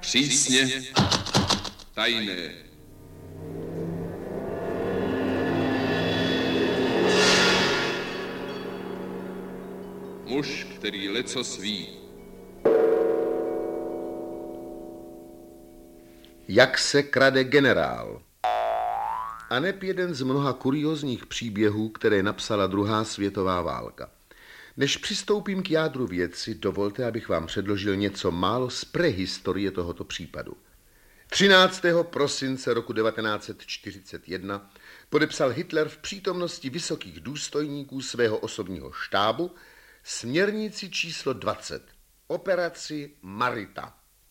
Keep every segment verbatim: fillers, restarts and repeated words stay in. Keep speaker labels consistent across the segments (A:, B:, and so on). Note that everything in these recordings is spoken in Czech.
A: Přísně tajné. Muž, který lecos ví.
B: Jak se krade generál? Aneb jeden z mnoha kuriózních příběhů, které napsala druhá světová válka. Než přistoupím k jádru věci, dovolte, abych vám předložil něco málo z prehistorie tohoto případu. třináctého prosince roku devatenáct set čtyřicet jedna podepsal Hitler v přítomnosti vysokých důstojníků svého osobního štábu směrnici číslo dvacet, operaci Marita.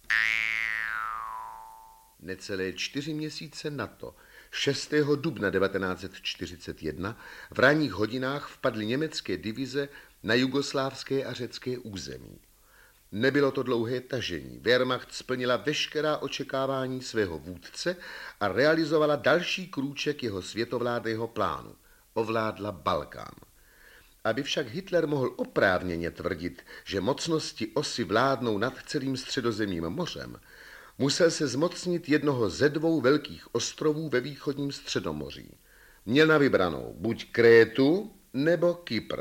B: Necelé čtyři měsíce na to, šestého dubna devatenáct set čtyřicet jedna, v ranních hodinách vpadly německé divize na jugoslávské a řecké území. Nebylo to dlouhé tažení. Wehrmacht splnila veškerá očekávání svého vůdce a realizovala další krůček jeho světovládného plánu. Ovládla Balkán. Aby však Hitler mohl oprávněně tvrdit, že mocnosti osy vládnou nad celým Středozemním mořem, musel se zmocnit jednoho ze dvou velkých ostrovů ve východním Středomoří. Měl na vybranou buď Krétu nebo Kypr.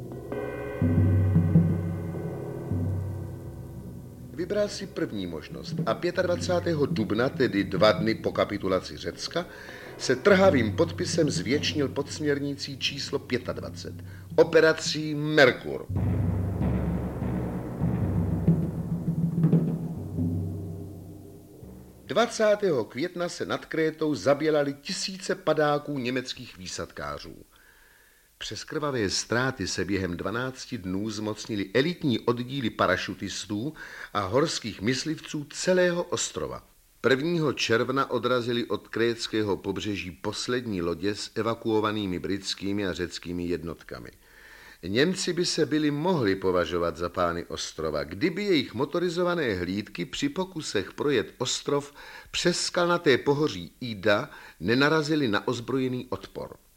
B: Vybral si první možnost a dvacátého pátého dubna, tedy dva dny po kapitulaci Řecka, se trhavým podpisem zvěčnil pod směrnicí číslo dvacet pět, operací Merkur. dvacátého května se nad Krétou zabělaly tisíce padáků německých výsadkářů. Přes krvavé ztráty se během dvanácti dnů zmocnili elitní oddíly parašutistů a horských myslivců celého ostrova. prvního června odrazili od krétského pobřeží poslední lodě s evakuovanými britskými a řeckými jednotkami. Němci by se byli mohli považovat za pány ostrova, kdyby jejich motorizované hlídky při pokusech projet ostrov přes skalnaté pohoří Ida nenarazili na ozbrojený odpor.